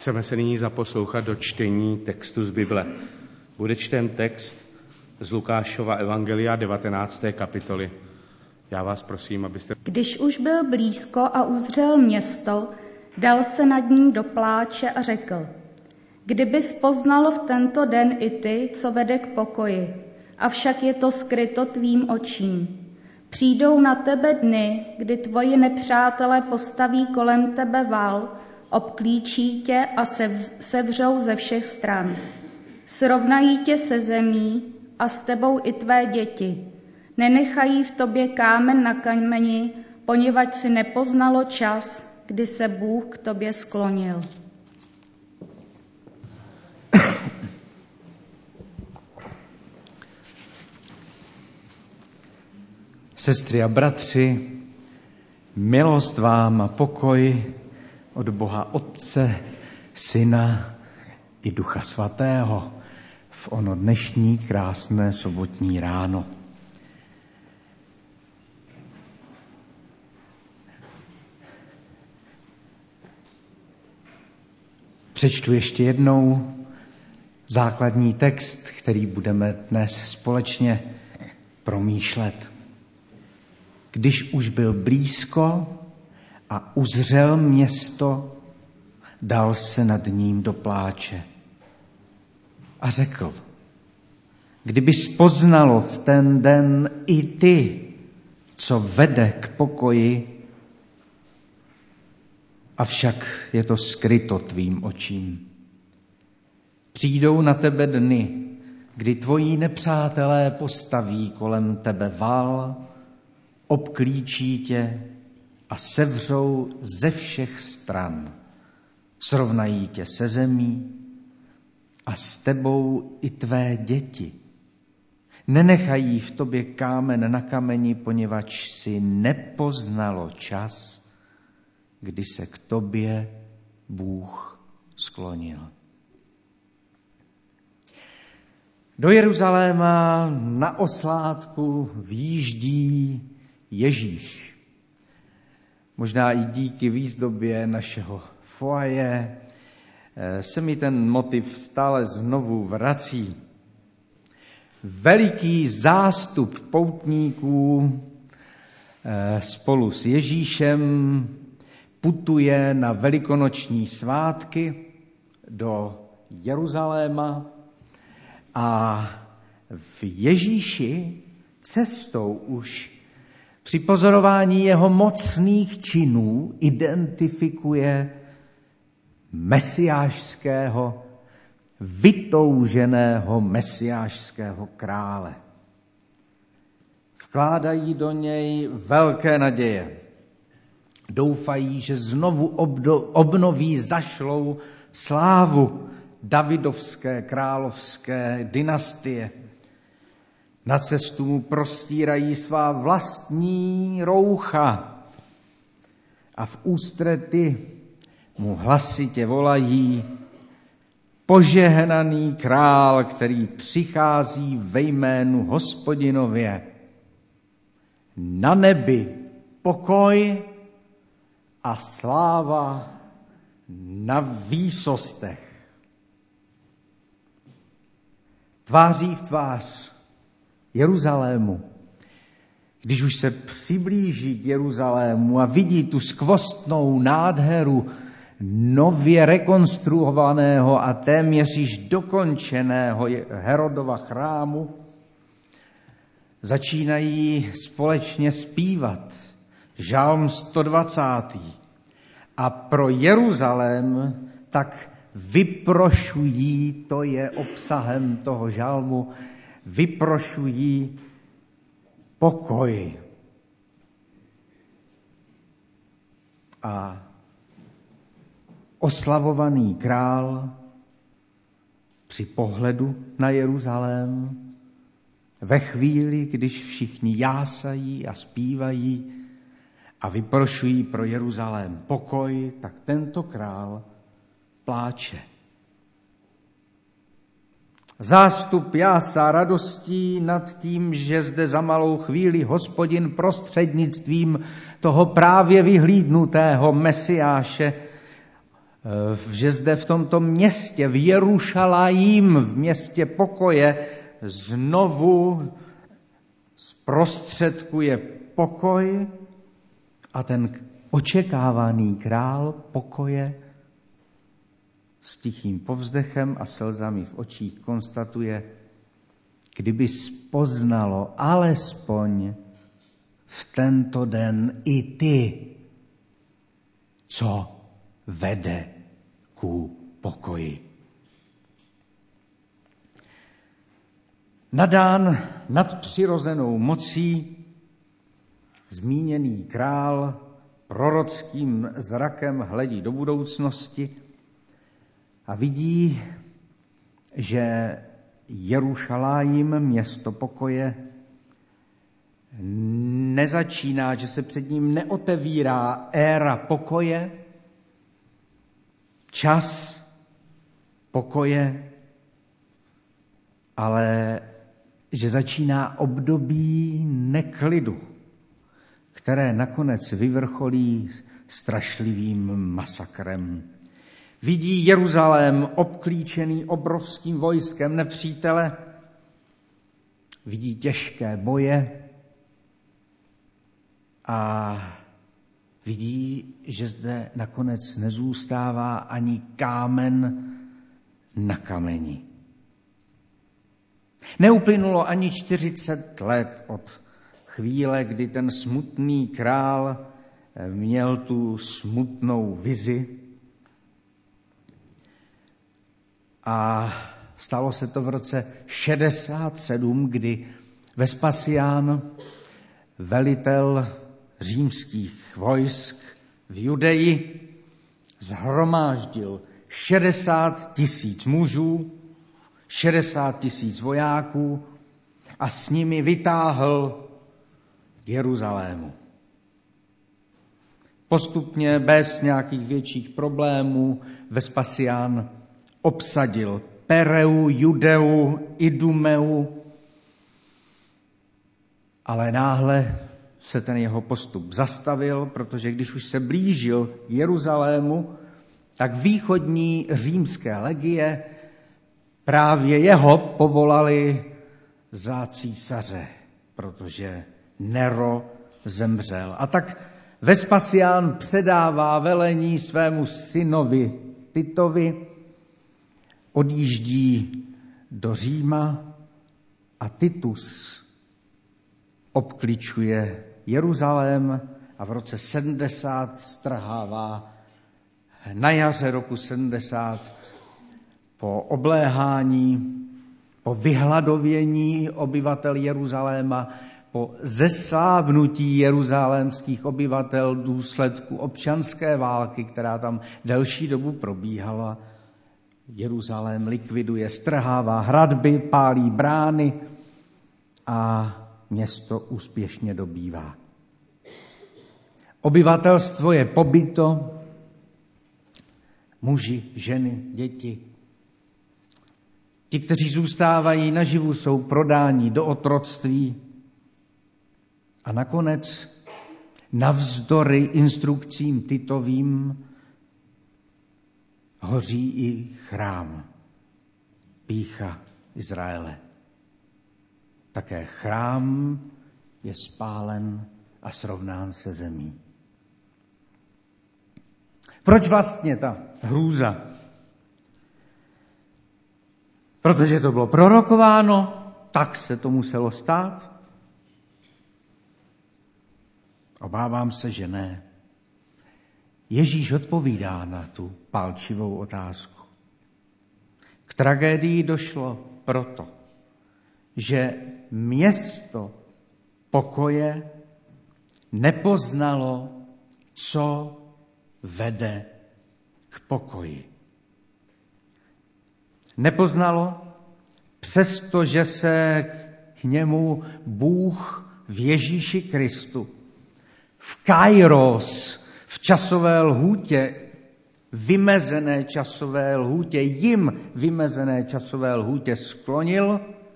Chceme se nyní zaposlouchat do čtení textu z Bible. Bude čten text z Lukášova evangelia 19. kapitoly. Já vás prosím, abyste... Když už byl blízko a uzřel město, dal se nad ním do pláče a řekl: Kdybys poznal v tento den i ty, co vede k pokoji, avšak je to skryto tvým očím. Přijdou na tebe dny, kdy tvoji nepřátelé postaví kolem tebe val, obklíčí tě a sevřou ze všech stran. Srovnají tě se zemí a s tebou i tvé děti. Nenechají v tobě kámen na kameni, poněvadž si nepoznalo čas, kdy se Bůh k tobě sklonil. Sestry a bratři, milost vám a pokoj od Boha Otce, Syna i Ducha Svatého v ono dnešní krásné sobotní ráno. Přečtu ještě jednou základní text, který budeme dnes společně promýšlet. Když už byl blízko a uzřel město, dal se nad ním do pláče a řekl: Kdybys poznalo v ten den i ty, co vede k pokoji, avšak je to skryto tvým očím. Přijdou na tebe dny, kdy tvoji nepřátelé postaví kolem tebe val, obklíčí tě a sevřou ze všech stran. Srovnají tě se zemí a s tebou i tvé děti. Nenechají v tobě kámen na kameni, poněvadž si nepoznalo čas, kdy se k tobě Bůh sklonil. Do Jeruzaléma na oslátku vjíždí Ježíš. Možná i díky výzdobě našeho foaje se mi ten motiv stále znovu vrací. Veliký zástup poutníků spolu s Ježíšem putuje na velikonoční svátky do Jeruzaléma a v Ježíši cestou už při pozorování jeho mocných činů identifikuje mesiášského, vytouženého mesiášského krále. Vkládají do něj velké naděje. Doufají, že znovu obnoví zašlou slávu davidovské královské dynastie. Na cestu mu prostírají svá vlastní roucha a v ústrety mu hlasitě volají: Požehnaný král, který přichází ve jménu Hospodinově. Na nebi pokoj a sláva na výsostech. Tváří v tvář Jeruzalému. Když už se přiblíží k Jeruzalému a vidí tu skvostnou nádheru nově rekonstruovaného a téměř již dokončeného Herodova chrámu, začínají společně zpívat žalm 120. A pro Jeruzalém tak vyprošují, to je obsahem toho žalmu, vyprošují pokoj. A oslavovaný král při pohledu na Jeruzalém, ve chvíli, když všichni jásají a zpívají a vyprošují pro Jeruzalém pokoj, tak tento král pláče. Zástup jásá radostí nad tím, že zde za malou chvíli Hospodin prostřednictvím toho právě vyhlídnutého Mesiáše že zde v tomto městě, v Jerušalájím, v městě pokoje, znovu zprostředkuje pokoj a ten očekávaný král pokoje s tichým povzdechem a slzami v očích konstatuje, kdyby poznalo alespoň v tento den i ty, co vede ku pokoji. Nadán nadpřirozenou mocí zmíněný král prorockým zrakem hledí do budoucnosti a vidí, že Jerušalájím, město pokoje, nezačíná, že se před ním neotevírá éra pokoje, čas pokoje, ale že začíná období neklidu, které nakonec vyvrcholí strašlivým masakrem. Vidí Jeruzalém obklíčený obrovským vojskem nepřítele, vidí těžké boje a vidí, že zde nakonec nezůstává ani kámen na kameni. Neuplynulo ani 40 let od chvíle, kdy ten smutný král měl tu smutnou vizi a stalo se to v roce 67, kdy Vespasián, velitel římských vojsk v Judeji, shromáždil 60 000 mužů, 60 000 vojáků a s nimi vytáhl k Jeruzalému. Postupně, bez nějakých větších problémů, Vespasián obsadil Pereu, Judeu, Idumeu, ale náhle se ten jeho postup zastavil, protože když už se blížil k Jeruzalému, tak východní římské legie právě jeho povolali za císaře, protože Nero zemřel. A tak Vespasián předává velení svému synovi Titovi, odjíždí do Říma a Titus obkličuje Jeruzalém a v roce 70 strhává na jaře roku 70 po obléhání, po vyhladovění obyvatel Jeruzaléma, po zeslávnutí jeruzalémských obyvatel v důsledku občanské války, která tam delší dobu probíhala. Jeruzalém likviduje, strhává hradby, pálí brány a město úspěšně dobývá. Obyvatelstvo je pobyto, muži, ženy, děti. Ti, kteří zůstávají naživu, jsou prodáni do otroctví a nakonec navzdory instrukcím Titovým hoří i chrám, pýcha Izraele. Také chrám je spálen a srovnán se zemí. Proč vlastně ta hrůza? Protože to bylo prorokováno, tak se to muselo stát? Obávám se, že ne. Ježíš odpovídá na tu pálčivou otázku. K tragédii došlo proto, že město pokoje nepoznalo, co vede k pokoji. Nepoznalo, přestože se k němu Bůh v Ježíši Kristu v Kairos, v časové lhůtě, vymezené časové lhůtě, jim vymezené časové lhůtě sklonil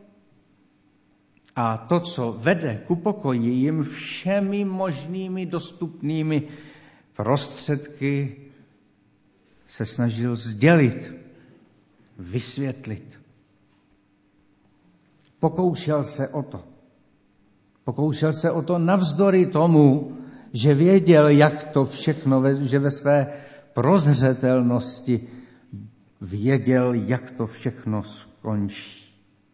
a to, co vede ku pokoji, jim všemi možnými dostupnými prostředky se snažil sdělit, vysvětlit. Pokoušel se o to navzdory tomu, že věděl, jak to všechno, že ve své prozřetelnosti věděl, jak to všechno skončí.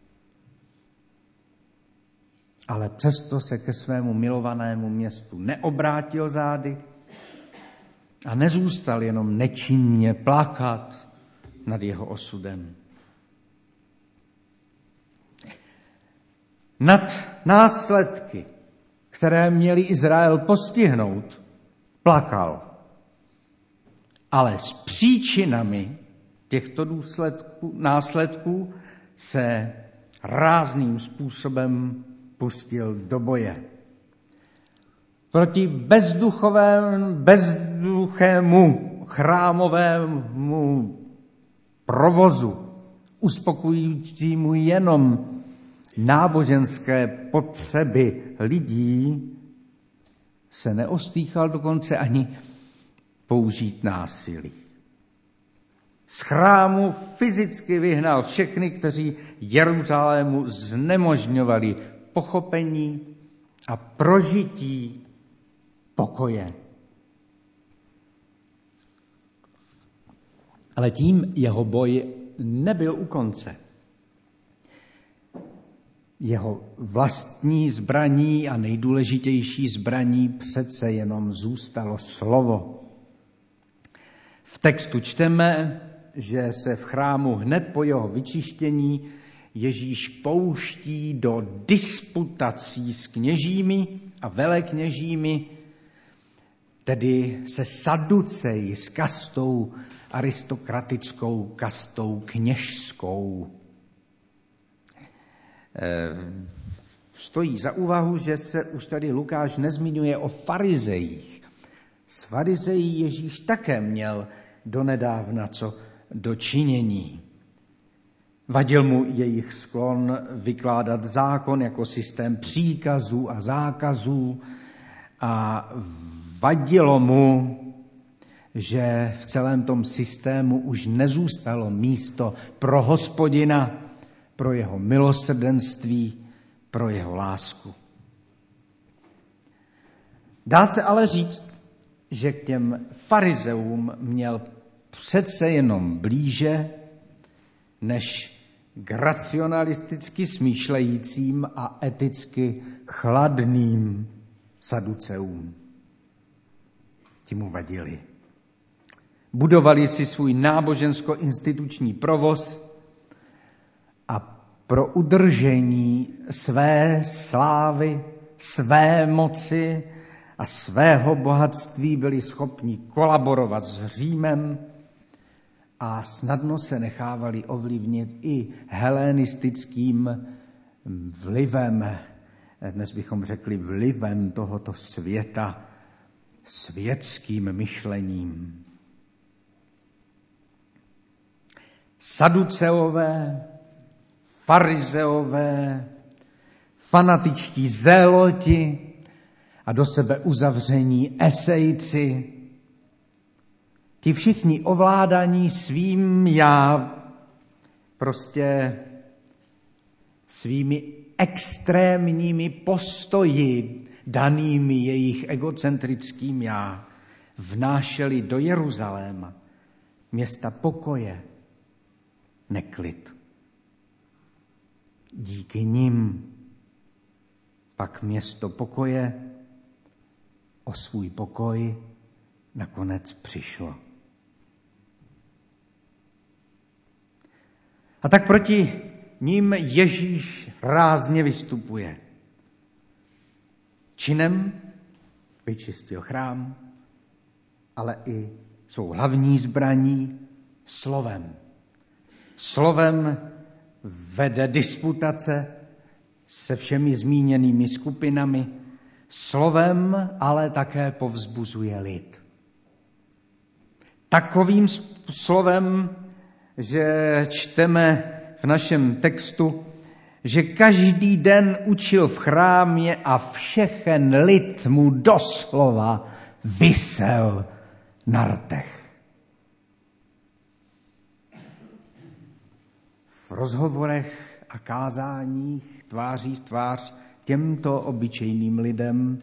Ale přesto se ke svému milovanému městu neobrátil zády a nezůstal jenom nečinně plakat nad jeho osudem. Nad následky, které měli Izrael postihnout, plakal. Ale s příčinami těchto následků se rázným způsobem pustil do boje. Proti bezduchému chrámovému provozu, uspokojujícímu jenom náboženské potřeby lidí, se neostýchal dokonce ani použít násilí. Z chrámu fyzicky vyhnal všechny, kteří Jeruzalému znemožňovali pochopení a prožití pokoje. Ale tím jeho boj nebyl u konce. Jeho vlastní zbraní a nejdůležitější zbraní přece jenom zůstalo slovo. V textu čteme, že se v chrámu hned po jeho vyčištění Ježíš pouští do disputací s kněžími a velekněžími, tedy se saduceji, s kastou, aristokratickou kastou kněžskou. Stojí za úvahu, že se už tady Lukáš nezmiňuje o farizejích. S farizejí Ježíš také měl donedávna co do činění. Vadil mu jejich sklon vykládat zákon jako systém příkazů a zákazů a vadilo mu, že v celém tom systému už nezůstalo místo pro Hospodina, pro jeho milosrdenství, pro jeho lásku. Dá se ale říct, že k těm farizeům měl přece jenom blíže než k racionalisticky smýšlejícím a eticky chladným saduceům. Ti mu vadili. Budovali si svůj nábožensko-instituční provoz a pro udržení své slávy, své moci a svého bohatství byli schopni kolaborovat s Římem a snadno se nechávali ovlivnit i helenistickým vlivem, dnes bychom řekli vlivem tohoto světa, světským myšlením. Saduceové, farizeové, fanatičtí zéloti a do sebe uzavření esejci, ti všichni ovládaní svým já, prostě svými extrémními postoji, danými jejich egocentrickým já, vnášeli do Jeruzaléma, města pokoje, neklid. Díky nim pak město pokoje o svůj pokoj nakonec přišlo. A tak proti ním Ježíš rázně vystupuje. Činem vyčistil chrám, ale i svou hlavní zbraní slovem. Slovem vede disputace se všemi zmíněnými skupinami, slovem ale také povzbuzuje lid. Takovým slovem, že čteme v našem textu, že každý den učil v chrámě a všechen lid mu doslova visel na rtech. v rozhovorech a kázáních tváří v tvář těmto obyčejným lidem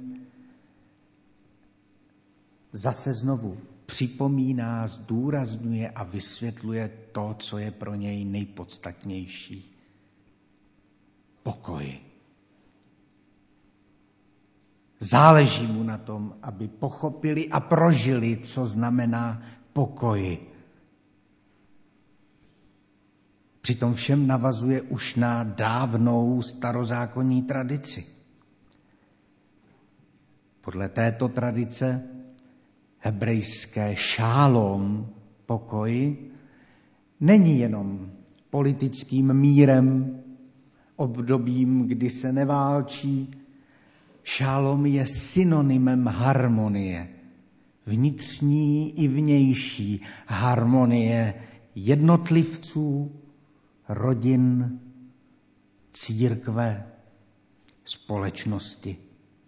zase znovu připomíná, zdůrazňuje a vysvětluje to, co je pro něj nejpodstatnější. Pokoj. Záleží mu na tom, aby pochopili a prožili, co znamená pokoj. Přitom všem navazuje už na dávnou starozákonní tradici. Podle této tradice hebrejské šálom, pokoj, není jenom politickým mírem, obdobím, kdy se neválčí. Šálom je synonymem harmonie, vnitřní i vnější harmonie jednotlivců, rodin, církve, společnosti.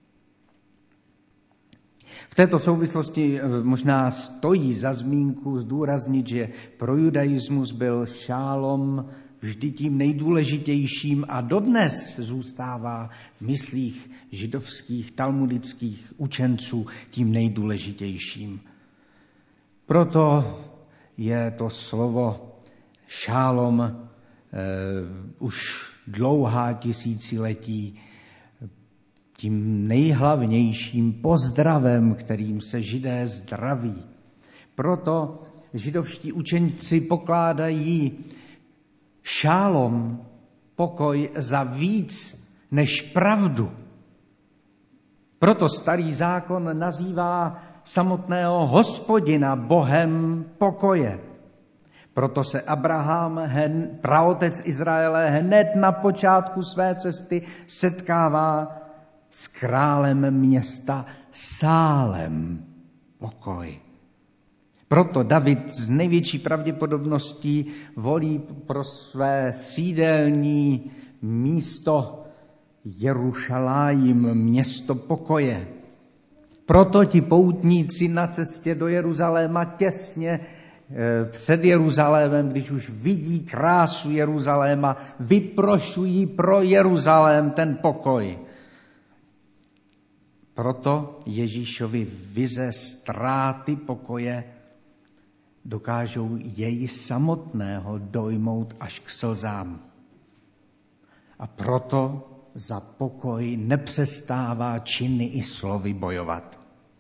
V této souvislosti možná stojí za zmínku zdůraznit, že pro judaismus byl šálom vždy tím nejdůležitějším a dodnes zůstává v myslích židovských, talmudických učenců tím nejdůležitějším. Proto je to slovo šálom už dlouhá tisíciletí tím nejhlavnějším pozdravem, kterým se Židé zdraví. Proto židovští učenci pokládají šálom, pokoj, za víc než pravdu. Proto Starý zákon nazývá samotného Hospodina Bohem pokoje. Proto se Abraham, praotec Izraele, hned na počátku své cesty setkává s králem města Sálem, pokoj. Proto David z největší pravděpodobností volí pro své sídelní místo Jerušalájim, město pokoje. Proto ti poutníci na cestě do Jeruzaléma těsně před Jeruzalémem, když už vidí krásu Jeruzaléma, vyprošují pro Jeruzalém ten pokoj. Proto Ježíšovi vize ztráty pokoje dokážou jej samotného dojmout až k slzám. A proto za pokoj nepřestává činy i slovy bojovat.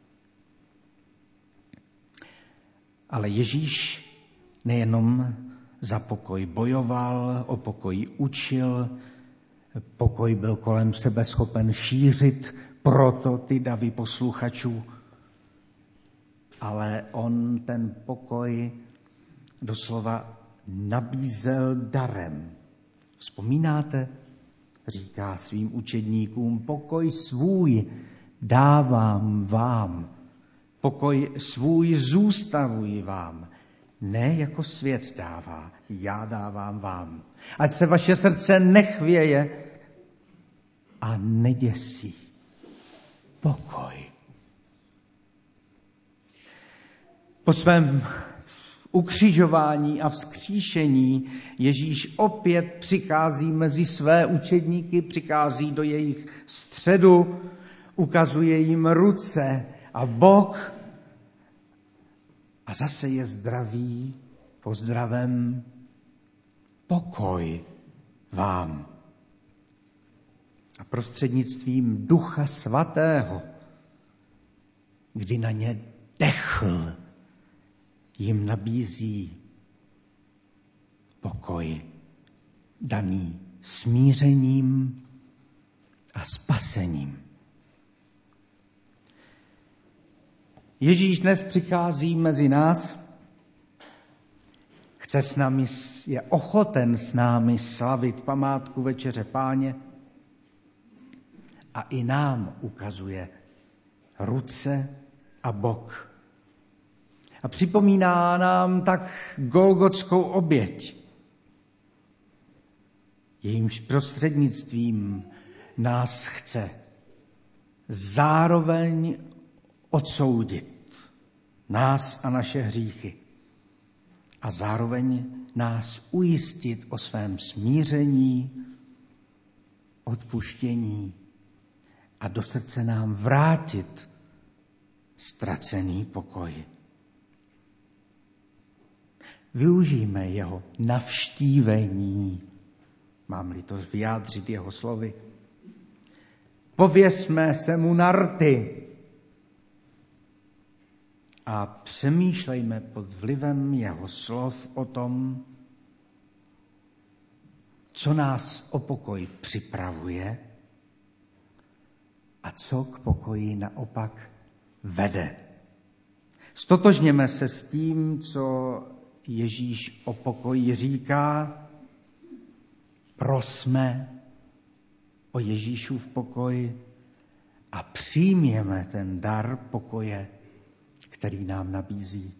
Ale Ježíš nejenom za pokoj bojoval, o pokoji učil, pokoj byl kolem sebe schopen šířit, proto ty davy posluchačů, ale on ten pokoj doslova nabízel darem. Vzpomínáte? Říká svým učedníkům, pokoj svůj dávám vám, pokoj svůj zůstavuji vám, ne jako svět dává, já dávám vám. Ať se vaše srdce nechvěje a neděsí. Pokoj. Po svém ukřižování a vzkříšení Ježíš opět přichází mezi své učedníky, přichází do jejich středu, ukazuje jim ruce a bok a zase je zdraví pozdravem pokoj vám. A prostřednictvím Ducha Svatého, kdy na ně dechl, jim nabízí pokoj daný smířením a spasením. Ježíš dnes přichází mezi nás, je ochoten s námi slavit památku Večeře Páně a i nám ukazuje ruce a bok. A připomíná nám tak golgotskou oběť. Jejímž prostřednictvím nás chce zároveň odsoudit nás a naše hříchy. a zároveň nás ujistit o svém smíření, odpuštění a do srdce nám vrátit ztracený pokoj. Využijme jeho navštívení, mám-li to vyjádřit jeho slovy. Pověsme se mu na rty a přemýšlejme pod vlivem jeho slov o tom, co nás o pokoj připravuje a co k pokoji naopak vede. Stotožněme se s tím, co Ježíš o pokoji říká. Prosme o Ježíšův pokoj a přijměme ten dar pokoje, který nám nabízí.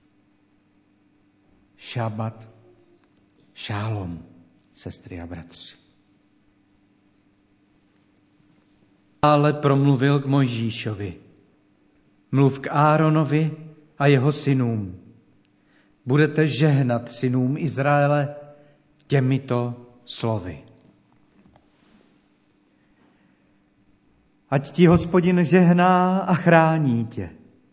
Šabat šálom, sestry a bratři. Ale promluvil k Mojžíšovi. Mluv k Áronovi a jeho synům. Budete žehnat synům Izraele těmito slovy. Ať ti Hospodin žehná a chrání tě.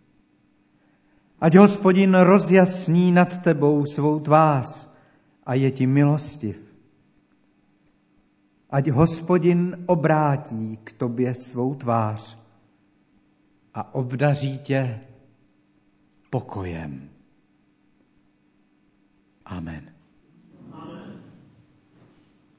Ať Hospodin rozjasní nad tebou svou tvář a je ti milostiv. Ať Hospodin obrátí k tobě svou tvář a obdaří tě pokojem. Amen.